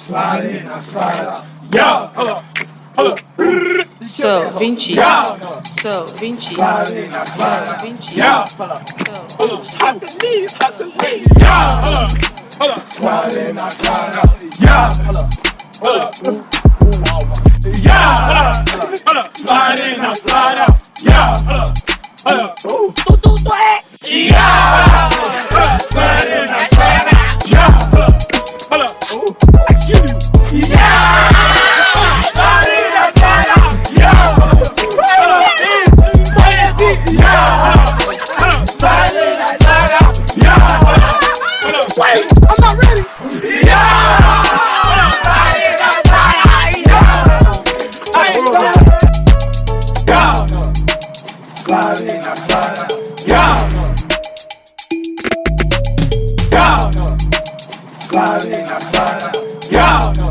slide in, I slide out. Yeah, hold up. So, Vinci. Yeah, So, Vinci. slide in, I slide out. Vinci. Yeah, So, hot the knees, hot the knees. Yeah, hold up. Slide in, I slide out. Yeah, hold up. Yeah, hold up. Slide in, I slide out. Yeah, hold up. Yeah, slide in, I slide out. Yeah, hold up. I give you. Yeah, slide in, I slide out. Yeah, hold up. Yeah, slide in, I slide out. Yeah, hold up. Wait, I'm not ready. Yeah, slide in, I slide out. Yeah, I ain't slide. Yeah, slide in, I slide out. Yeah, yeah, slide in, I slide out. Yeah.